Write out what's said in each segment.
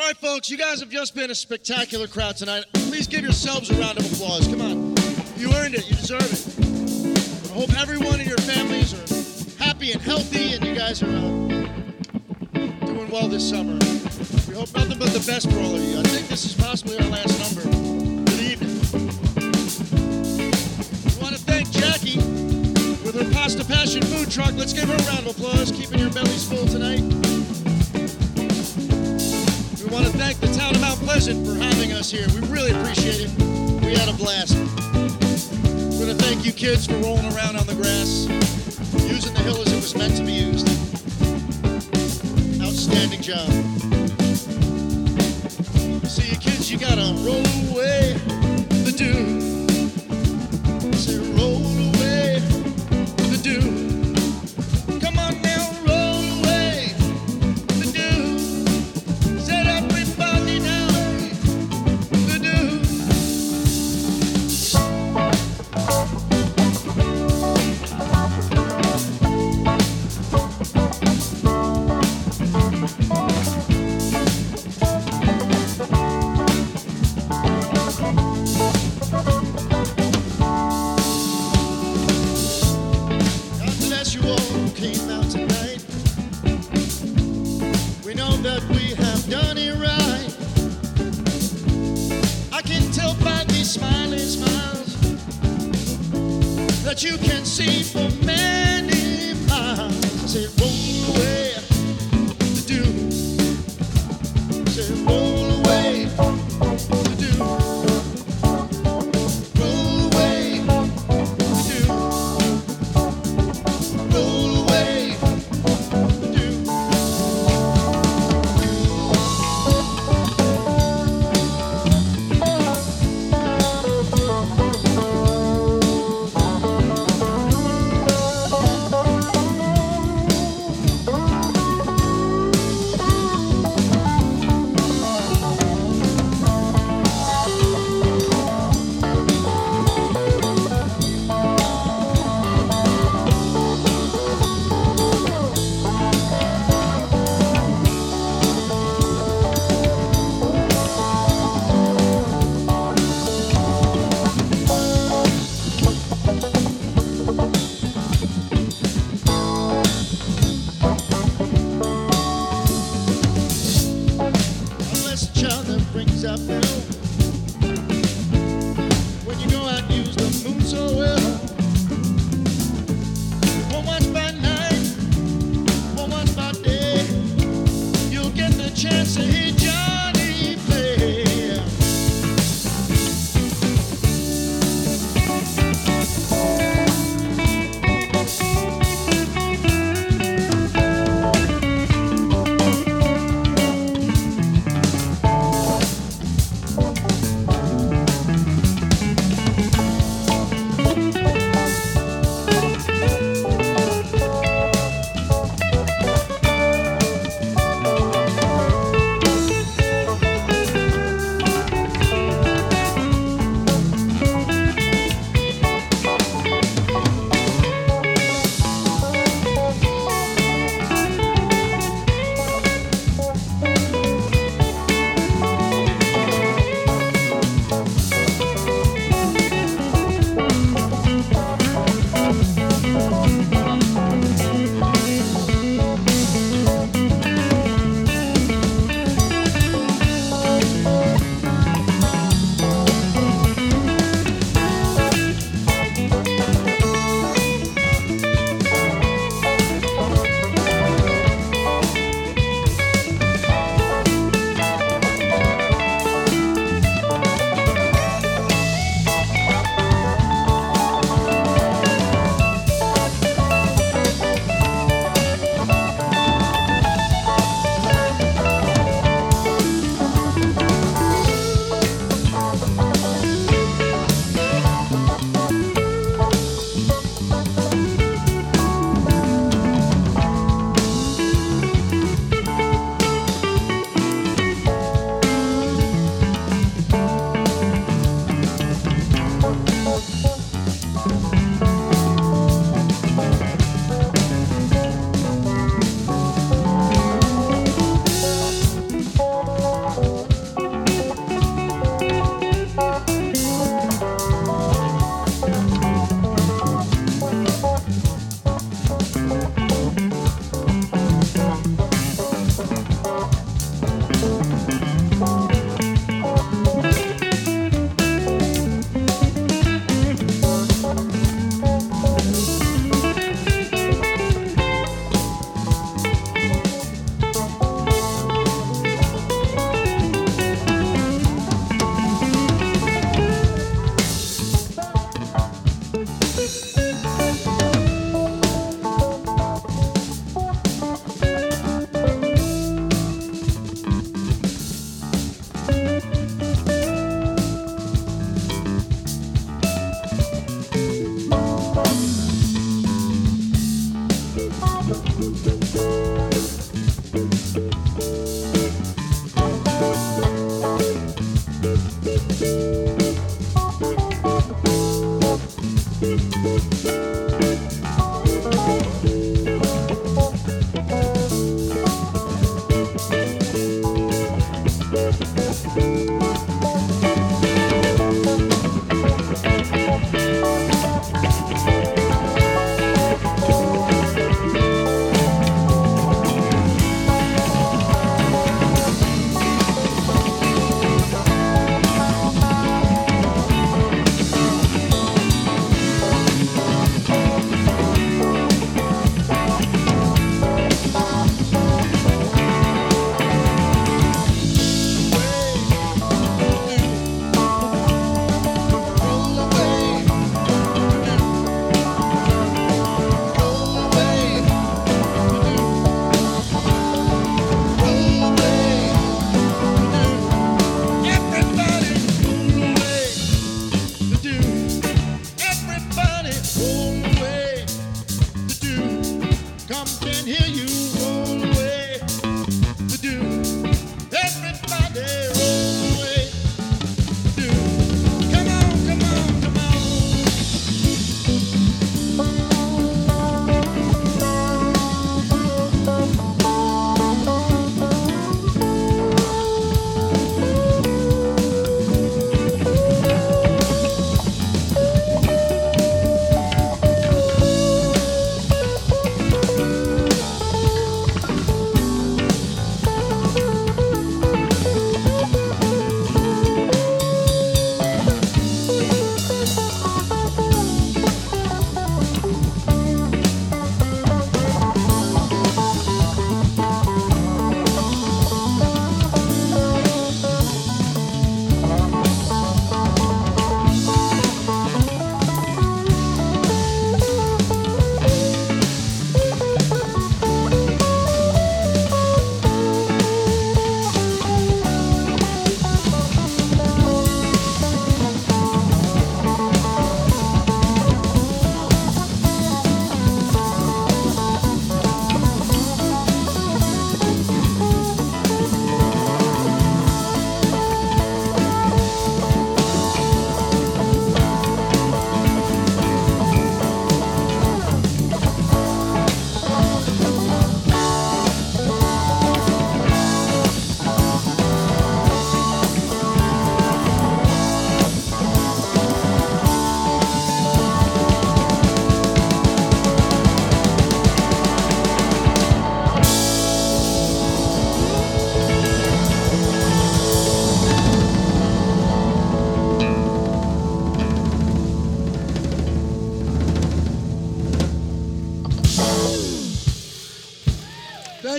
All right, folks, you guys have just been a spectacular crowd tonight. Please give yourselves a round of applause. Come on. You earned it. You deserve it. I hope everyone in your families are happy and healthy, and you guys are doing well this summer. We hope nothing but the best for all of you. I think this is possibly our last number for the evening. We want to thank Jackie with her Pasta Passion food truck. Let's give her a round of applause, keeping your bellies full tonight. We want to thank the town of Mount Pleasant for having us here. We really appreciate it. We had a blast. We're going to thank you kids for rolling around on the grass, using the hill as it was meant to be used. Outstanding job. See you kids, you got to roll away the dew. Say roll away the dew. Come on now, roll away the dew. Set everybody down the dew. God bless you all who came out tonight. We know that we have done it right. I can tell by these smiling smiles that you can see for many miles. I say roll away the dew. Say roll away the dew. Roll away the dew. Roll away the dew. Unless a child that brings up hell. When you go out and use the moon so well. One watch by night, one watch by day. You'll get the chance to hear Johnny play.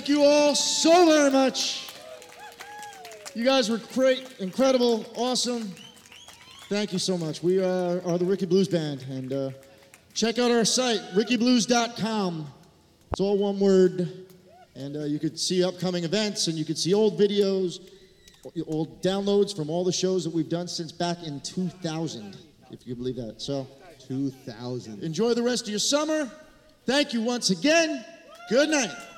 Thank you all so very much. You guys were great, incredible, awesome. Thank you so much. We are the Ricky Blues Band, and check out our site, rickyblues.com. It's all one word, and you could see upcoming events, and you could see old videos, old downloads from all the shows that we've done since back in 2000, if you can believe that. So, 2000. Enjoy the rest of your summer. Thank you once again. Good night.